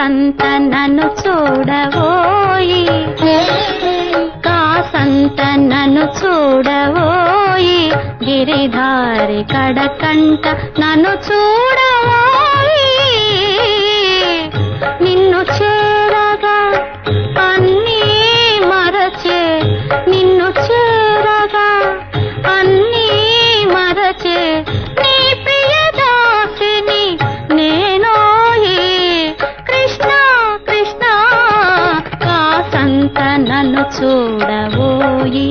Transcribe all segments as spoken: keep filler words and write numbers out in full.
కాసంత నన్ను చూడవోయి, కాసంత నన్ను చూడవోయి, గిరిధారి కడకంట నన్ను చూడవోయి. నిన్ను చేరగా అన్నీ మరచే, నిన్ను చేరగా అన్నీ మరచే, నీ ప్రియదాసిని నేనోయి. కృష్ణ కృష్ణ కాసంత నన్ను చూడవోయి.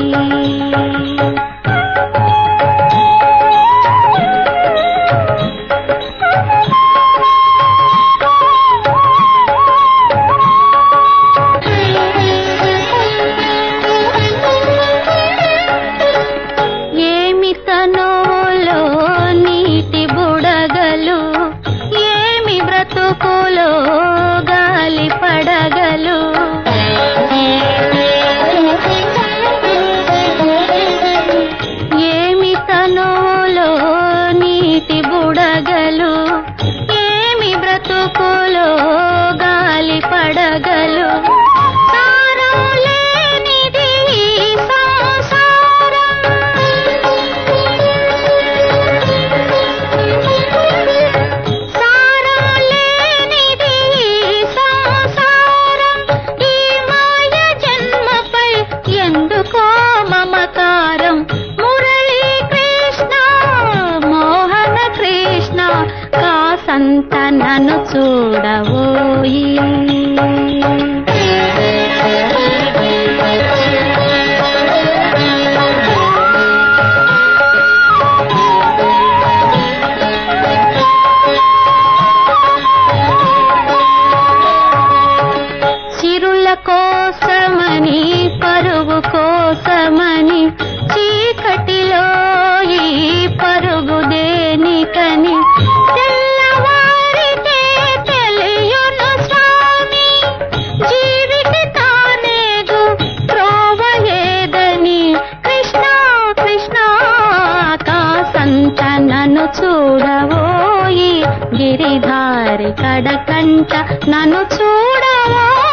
కాసంత నన్ను చూడవోయి. చిరుల కోసమని పరుగు కోసమని చీకటిలో ఈ పరుగు దేనికని తెల్లవారితే తెలియును స్వామి, జీవికి తానేగు త్రోవయేదని. కృష్ణ కృష్ణ కాసంత నన్ను చూడవోయి, గిరిధారి కడకంట నన్ను చూడవోయి.